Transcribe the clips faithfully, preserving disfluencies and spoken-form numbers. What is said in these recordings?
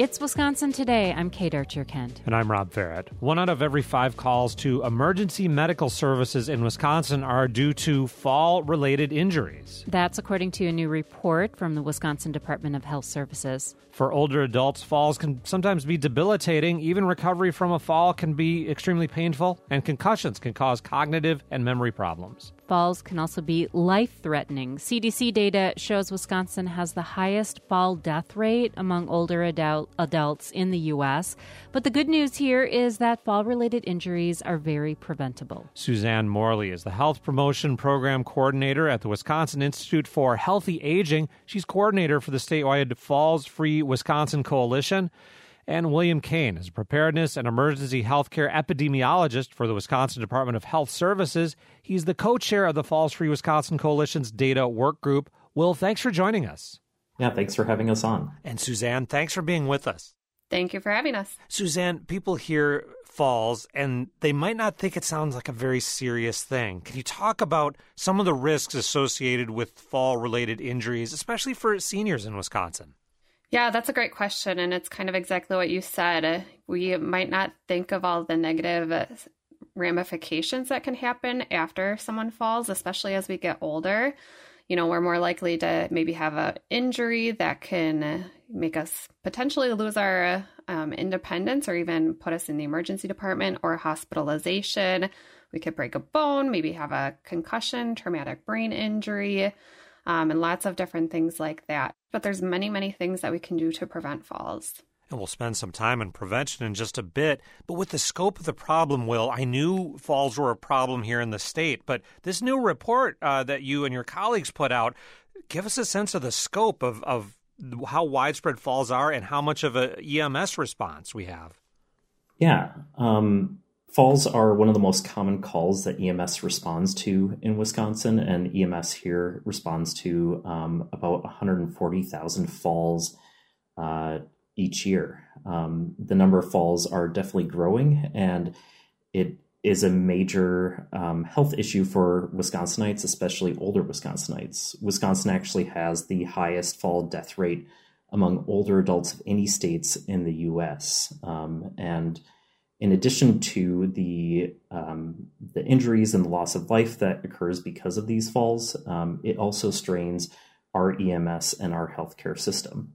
It's Wisconsin Today. I'm Kate Archer-Kent. And I'm Rob Farrett. One out of every five calls to emergency medical services in Wisconsin are due to fall-related injuries. That's according to a new report from the Wisconsin Department of Health Services. For older adults, falls can sometimes be debilitating. Even recovery from a fall can be extremely painful, and concussions can cause cognitive and memory problems. Falls can also be life-threatening. C D C data shows Wisconsin has the highest fall death rate among older adult, adults in the U S. But the good news here is that fall-related injuries are very preventable. Suzanne Morley is the Health Promotion Program Coordinator at the Wisconsin Institute for Healthy Aging. She's coordinator for the statewide Falls-Free Wisconsin Coalition. And William Kane is a preparedness and emergency healthcare epidemiologist for the Wisconsin Department of Health Services. He's the co-chair of the Falls Free Wisconsin Coalition's data work group. Will, thanks for joining us. Yeah, thanks for having us on. And Suzanne, thanks for being with us. Thank you for having us. Suzanne, people hear falls and they might not think it sounds like a very serious thing. Can you talk about some of the risks associated with fall-related injuries, especially for seniors in Wisconsin? Yeah, that's a great question. And it's kind of exactly what you said. We might not think of all the negative ramifications that can happen after someone falls, especially as we get older. You know, we're more likely to maybe have an injury that can make us potentially lose our um, independence or even put us in the emergency department or hospitalization. We could break a bone, maybe have a concussion, traumatic brain injury. Um, and lots of different things like that. But there's many, many things that we can do to prevent falls. And we'll spend some time on prevention in just a bit. But with the scope of the problem, Will, I knew falls were a problem here in the state. But this new report uh, that you and your colleagues put out, give us a sense of the scope of, of how widespread falls are and how much of a E M S response we have. Yeah. Um... Falls are one of the most common calls that E M S responds to in Wisconsin, and E M S here responds to um, about one hundred forty thousand falls uh, each year. Um, the number of falls are definitely growing, and it is a major um, health issue for Wisconsinites, especially older Wisconsinites. Wisconsin actually has the highest fall death rate among older adults of any states in the U S, um, and in addition to the um, the injuries and the loss of life that occurs because of these falls, um, it also strains our E M S and our healthcare system.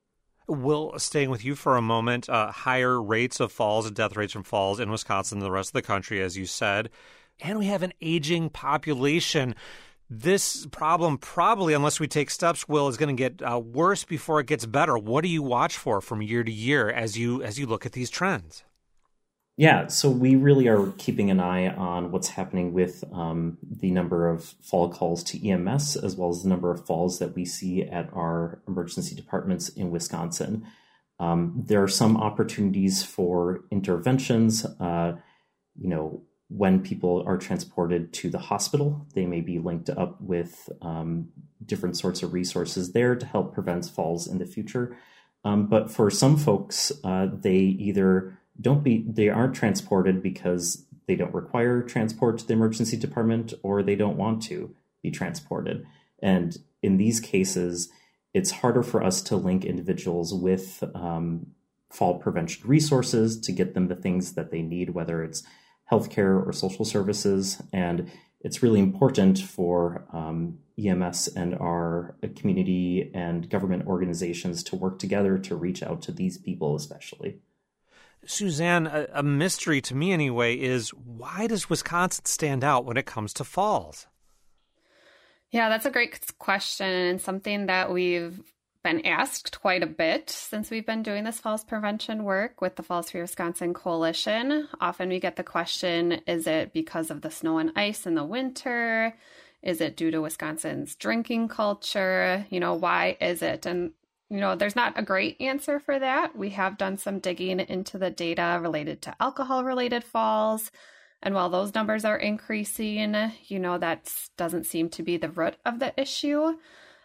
Will, staying with you for a moment, uh, higher rates of falls and death rates from falls in Wisconsin than the rest of the country, as you said. And we have an aging population. This problem probably, unless we take steps, Will, is going to get uh, worse before it gets better. What do you watch for from year to year as you as you look at these trends? Yeah, so we really are keeping an eye on what's happening with um, the number of fall calls to E M S, as well as the number of falls that we see at our emergency departments in Wisconsin. Um, there are some opportunities for interventions. Uh, you know, when people are transported to the hospital, they may be linked up with um, different sorts of resources there to help prevent falls in the future. Um, but for some folks, uh, they either don't be they aren't transported because they don't require transport to the emergency department, or they don't want to be transported. And in these cases, it's harder for us to link individuals with um, fall prevention resources to get them the things that they need, whether it's healthcare or social services. And it's really important for um, E M S and our community and government organizations to work together to reach out to these people especially. Suzanne, a, a mystery to me anyway is, why does Wisconsin stand out when it comes to falls? Yeah, that's a great question, and something that we've been asked quite a bit since we've been doing this falls prevention work with the Falls Free Wisconsin Coalition. Often we get the question, is it because of the snow and ice in the winter? Is it due to Wisconsin's drinking culture? You know, why is it? And You know, there's not a great answer for that. We have done some digging into the data related to alcohol-related falls. And while those numbers are increasing, you know, that doesn't seem to be the root of the issue.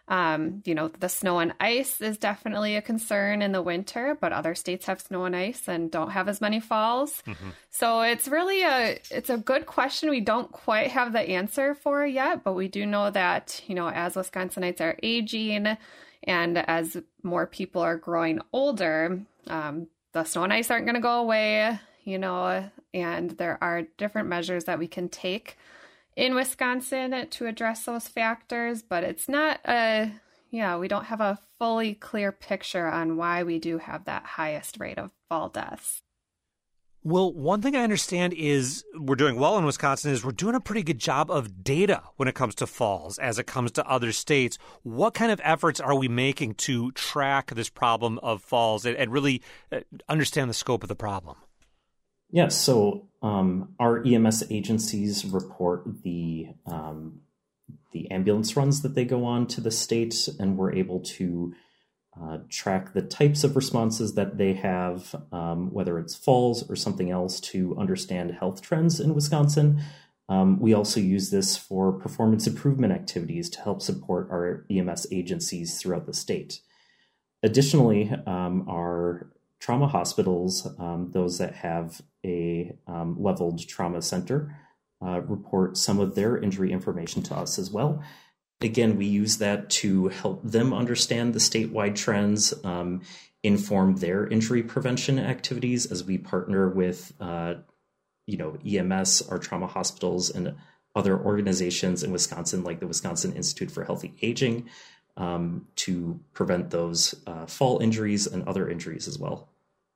Um, you know, the snow and ice is definitely a concern in the winter, but other states have snow and ice and don't have as many falls. Mm-hmm. So it's really a, it's a good question. We don't quite have the answer for yet, but we do know that, you know, as Wisconsinites are aging and as more people are growing older, um, the snow and ice aren't going to go away, you know, and there are different measures that we can take in Wisconsin to address those factors, but it's not a, yeah, we don't have a fully clear picture on why we do have that highest rate of fall deaths. Well, one thing I understand is we're doing well in Wisconsin is we're doing a pretty good job of data when it comes to falls as it comes to other states. What kind of efforts are we making to track this problem of falls and, and really understand the scope of the problem? Yes, yeah, so um, our E M S agencies report the um, the ambulance runs that they go on to the state, and we're able to uh, track the types of responses that they have, um, whether it's falls or something else, to understand health trends in Wisconsin. Um, we also use this for performance improvement activities to help support our E M S agencies throughout the state. Additionally, um, our trauma hospitals, um, those that have a um, leveled trauma center, uh, report some of their injury information to us as well. Again, we use that to help them understand the statewide trends, um, inform their injury prevention activities as we partner with, uh, you know, E M S, our trauma hospitals, and other organizations in Wisconsin, like the Wisconsin Institute for Healthy Aging, Um, to prevent those uh, fall injuries and other injuries as well.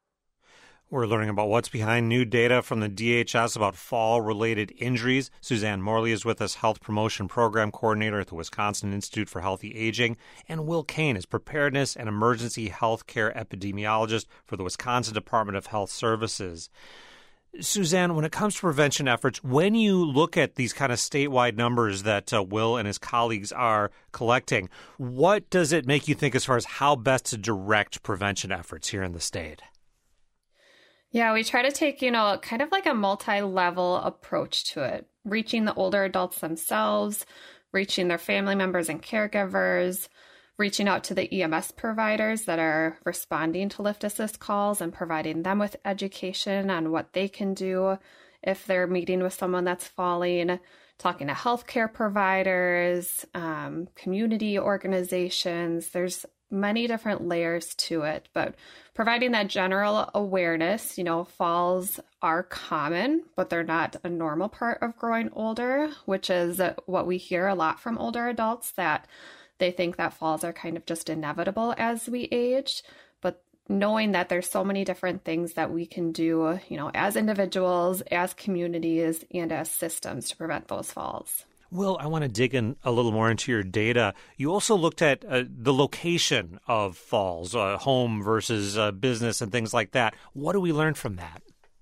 We're learning about what's behind new data from the D H S about fall-related injuries. Suzanne Morley is with us, Health Promotion Program Coordinator at the Wisconsin Institute for Healthy Aging, and Will Kane is Preparedness and Emergency Health Care Epidemiologist for the Wisconsin Department of Health Services. Suzanne, when it comes to prevention efforts, when you look at these kind of statewide numbers that uh, Will and his colleagues are collecting, what does it make you think as far as how best to direct prevention efforts here in the state? Yeah, we try to take, you know, kind of like a multi-level approach to it, reaching the older adults themselves, reaching their family members and caregivers, reaching out to the E M S providers that are responding to lift assist calls and providing them with education on what they can do if they're meeting with someone that's falling, talking to healthcare providers, um, community organizations. There's many different layers to it, but providing that general awareness, you know, falls are common, but they're not a normal part of growing older, which is what we hear a lot from older adults, that they think that falls are kind of just inevitable as we age. But knowing that there's so many different things that we can do, you know, as individuals, as communities, and as systems to prevent those falls. Will, I want to dig in a little more into your data. You also looked at uh, the location of falls, uh, home versus uh, business and things like that. What do we learn from that?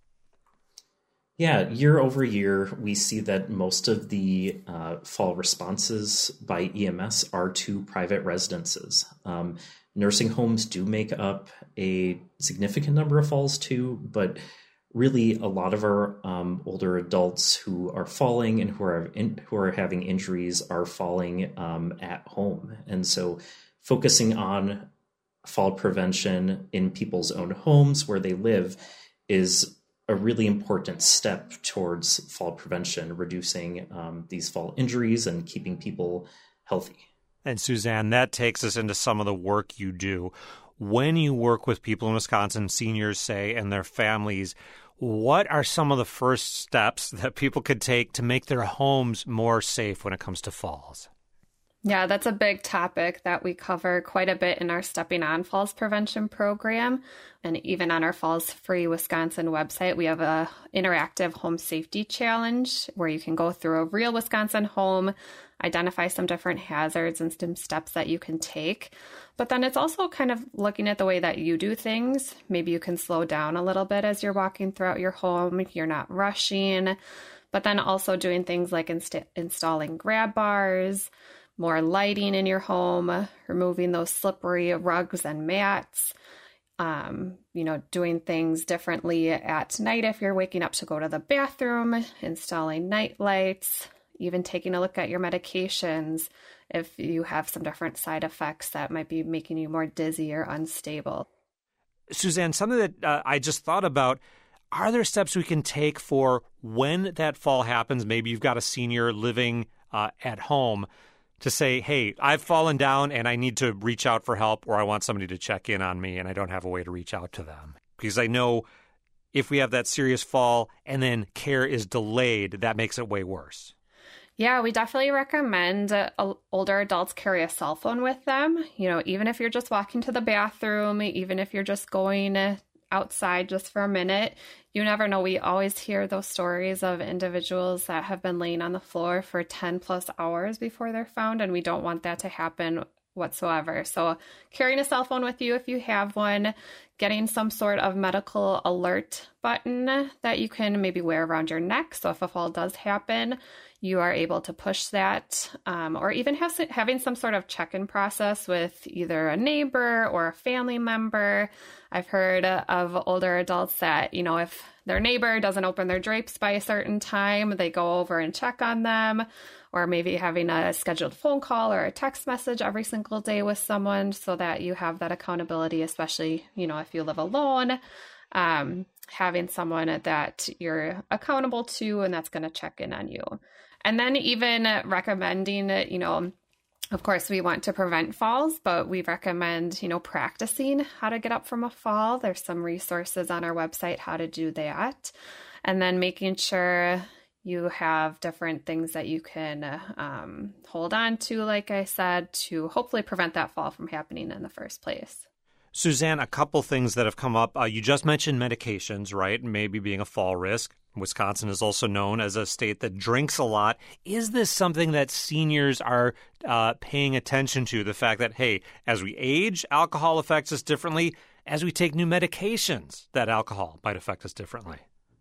Yeah, year over year, we see that most of the uh, fall responses by E M S are to private residences. Um, nursing homes do make up a significant number of falls too, but really a lot of our um, older adults who are falling and who are in, who are having injuries are falling um, at home. And so focusing on fall prevention in people's own homes where they live is a really important step towards fall prevention, reducing um, these fall injuries and keeping people healthy. And Suzanne, that takes us into some of the work you do. When you work with people in Wisconsin, seniors say, and their families, what are some of the first steps that people could take to make their homes more safe when it comes to falls? Yeah, that's a big topic that we cover quite a bit in our Stepping On Falls Prevention program. And even on our Falls Free Wisconsin website, we have a interactive home safety challenge where you can go through a real Wisconsin home, identify some different hazards and some steps that you can take. But then it's also kind of looking at the way that you do things. Maybe you can slow down a little bit as you're walking throughout your home. You're not rushing, but then also doing things like inst- installing grab bars, more lighting in your home, removing those slippery rugs and mats, um, you know, doing things differently at night if you're waking up to go to the bathroom, installing night lights, even taking a look at your medications if you have some different side effects that might be making you more dizzy or unstable. Suzanne, something that uh, I just thought about, are there steps we can take for when that fall happens? Maybe you've got a senior living uh, at home to say, hey, I've fallen down and I need to reach out for help, or I want somebody to check in on me and I don't have a way to reach out to them. Because I know if we have that serious fall and then care is delayed, that makes it way worse. Yeah, we definitely recommend uh, older adults carry a cell phone with them. You know, even if you're just walking to the bathroom, even if you're just going outside just for a minute, you never know. We always hear those stories of individuals that have been laying on the floor for ten plus hours before they're found, and we don't want that to happen whatsoever. So carrying a cell phone with you if you have one, getting some sort of medical alert button that you can maybe wear around your neck. So if a fall does happen, you are able to push that, um, or even have having some sort of check-in process with either a neighbor or a family member. I've heard of older adults that, you know, if their neighbor doesn't open their drapes by a certain time, they go over and check on them, or maybe having a scheduled phone call or a text message every single day with someone so that you have that accountability, especially, you know, if you live alone, um, having someone that you're accountable to and that's going to check in on you. And then even recommending, you know, of course, we want to prevent falls, but we recommend, you know, practicing how to get up from a fall. There's some resources on our website how to do that. And then making sure you have different things that you can um, hold on to, like I said, to hopefully prevent that fall from happening in the first place. Suzanne, a couple things that have come up. Uh, you just mentioned medications, right? Maybe being a fall risk. Wisconsin is also known as a state that drinks a lot. Is this something that seniors are uh, paying attention to? The fact that, hey, as we age, alcohol affects us differently. As we take new medications, that alcohol might affect us differently.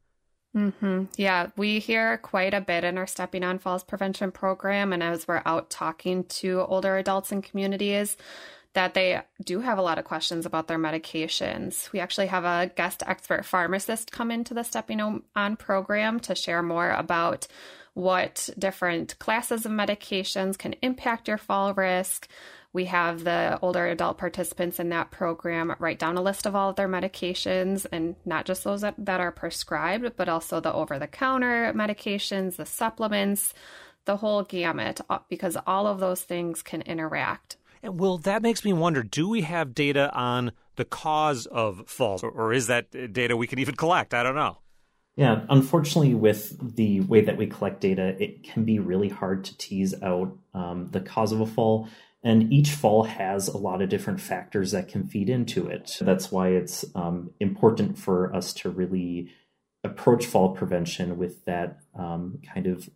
Mm-hmm. Yeah, we hear quite a bit in our Stepping on Falls prevention program. And as we're out talking to older adults in communities, that they do have a lot of questions about their medications. We actually have a guest expert pharmacist come into the Stepping On program to share more about what different classes of medications can impact your fall risk. We have the older adult participants in that program write down a list of all of their medications, and not just those that, that are prescribed, but also the over-the-counter medications, the supplements, the whole gamut, because all of those things can interact. And well, that makes me wonder, do we have data on the cause of falls, or, or is that data we can even collect? I don't know. Yeah, unfortunately, with the way that we collect data, it can be really hard to tease out um, the cause of a fall. And each fall has a lot of different factors that can feed into it. That's why it's um, important for us to really approach fall prevention with that um, kind of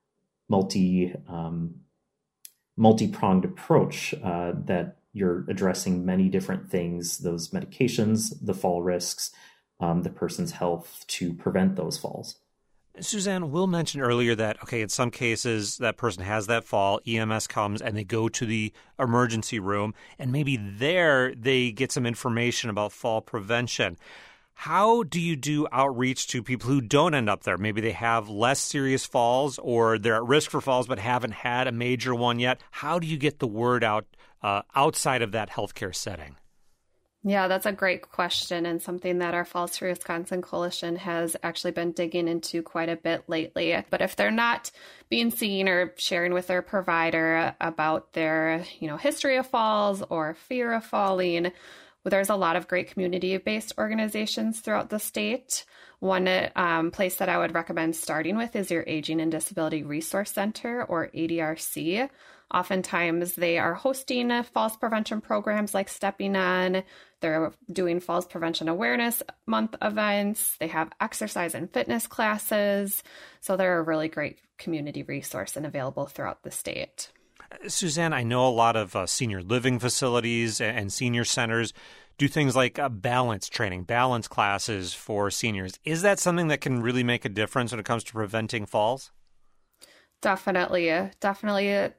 multi um, multi-pronged approach uh, that you're addressing many different things, those medications, the fall risks, um, the person's health to prevent those falls. Suzanne, Will mentioned earlier that, okay, in some cases that person has that fall, E M S comes and they go to the emergency room, and maybe there they get some information about fall prevention. How do you do outreach to people who don't end up there? Maybe they have less serious falls, or they're at risk for falls but haven't had a major one yet. How do you get the word out uh, outside of that healthcare setting? Yeah, that's a great question, and something that our Falls Free Wisconsin Coalition has actually been digging into quite a bit lately. But if they're not being seen or sharing with their provider about their, you know, history of falls or fear of falling, well, there's a lot of great community-based organizations throughout the state. One um, place that I would recommend starting with is your Aging and Disability Resource Center, or A D R C. Oftentimes, they are hosting falls prevention programs like Stepping On. They're doing Falls Prevention Awareness Month events. They have exercise and fitness classes. So they're a really great community resource and available throughout the state. Suzanne, I know a lot of uh, senior living facilities and senior centers do things like uh, balance training, balance classes for seniors. Is that something that can really make a difference when it comes to preventing falls? Definitely. Definitely.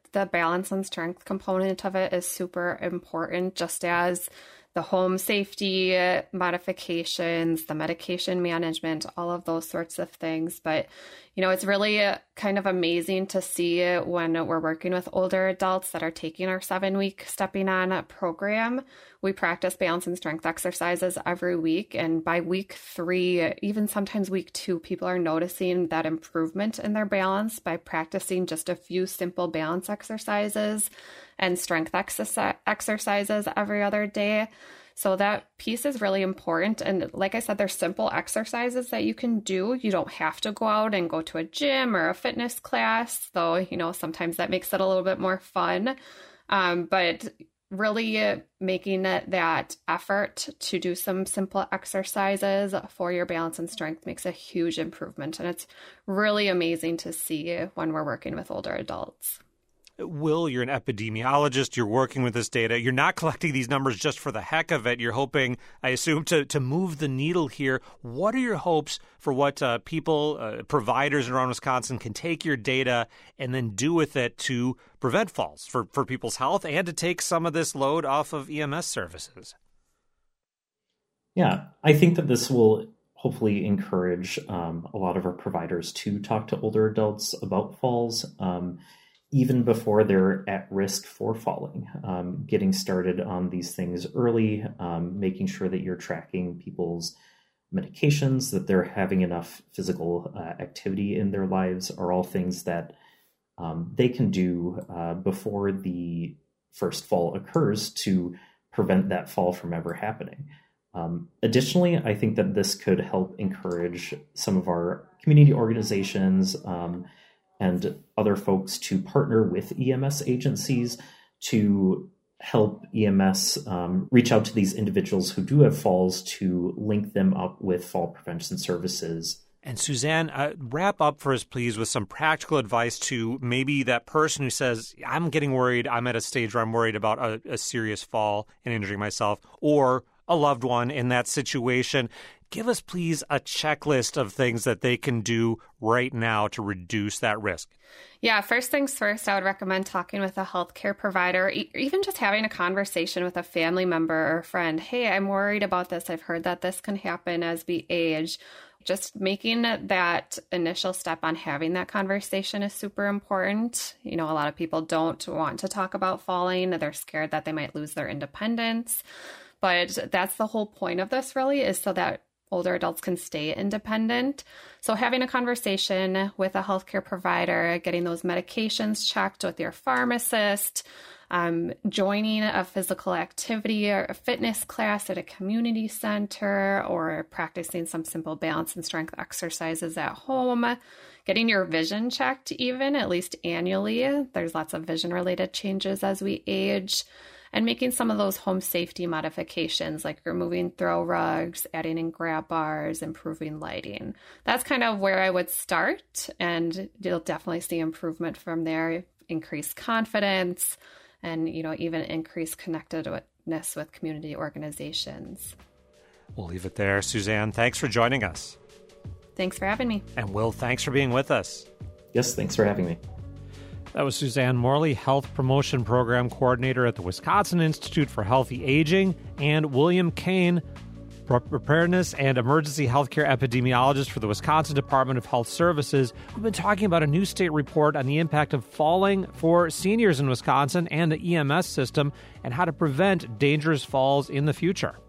the balance and strength component of it is super important, just as the home safety modifications, the medication management, all of those sorts of things. But, you know, it's really kind of amazing to see when we're working with older adults that are taking our seven week Stepping On program. We practice balance and strength exercises every week. And by week three, even sometimes week two, people are noticing that improvement in their balance by practicing just a few simple balance exercises and strength exercises every other day. So that piece is really important. And like I said, there's simple exercises that you can do. You don't have to go out and go to a gym or a fitness class, though, you know, sometimes that makes it a little bit more fun. Um, but really making it that effort to do some simple exercises for your balance and strength makes a huge improvement. And it's really amazing to see when we're working with older adults. Will, you're an epidemiologist. You're working with this data. You're not collecting these numbers just for the heck of it. You're hoping, I assume, to, to move the needle here. What are your hopes for what uh, people, uh, providers around Wisconsin can take your data and then do with it to prevent falls for, for people's health and to take some of this load off of E M S services? Yeah, I think that this will hopefully encourage um, a lot of our providers to talk to older adults about falls. Um, even before they're at risk for falling, um, getting started on these things early, um, making sure that you're tracking people's medications, that they're having enough physical uh, activity in their lives are all things that um, they can do uh, before the first fall occurs to prevent that fall from ever happening. Um, additionally, I think that this could help encourage some of our community organizations um, and other folks to partner with E M S agencies to help E M S um, reach out to these individuals who do have falls to link them up with fall prevention services. And Suzanne, uh, wrap up for us, please, with some practical advice to maybe that person who says, I'm getting worried, I'm at a stage where I'm worried about a, a serious fall and injuring myself, or a loved one in that situation. Give us, please, a checklist of things that they can do right now to reduce that risk. Yeah, first things first, I would recommend talking with a healthcare provider, e- even just having a conversation with a family member or friend. Hey, I'm worried about this. I've heard that this can happen as we age. Just making that initial step on having that conversation is super important. You know, a lot of people don't want to talk about falling. They're scared that they might lose their independence. But that's the whole point of this, really, is so that older adults can stay independent. So having a conversation with a healthcare provider, getting those medications checked with your pharmacist, um, joining a physical activity or a fitness class at a community center, or practicing some simple balance and strength exercises at home, getting your vision checked even, at least annually. There's lots of vision-related changes as we age. And making some of those home safety modifications, like removing throw rugs, adding in grab bars, improving lighting. That's kind of where I would start, and you'll definitely see improvement from there, increased confidence, and, you know, even increased connectedness with community organizations. We'll leave it there. Suzanne, thanks for joining us. Thanks for having me. And Will, thanks for being with us. Yes, thanks for having me. That was Suzanne Morley, Health Promotion Program Coordinator at the Wisconsin Institute for Healthy Aging, and William Kane, Preparedness and Emergency Healthcare Epidemiologist for the Wisconsin Department of Health Services. We've been talking about a new state report on the impact of falling for seniors in Wisconsin and the E M S system and how to prevent dangerous falls in the future.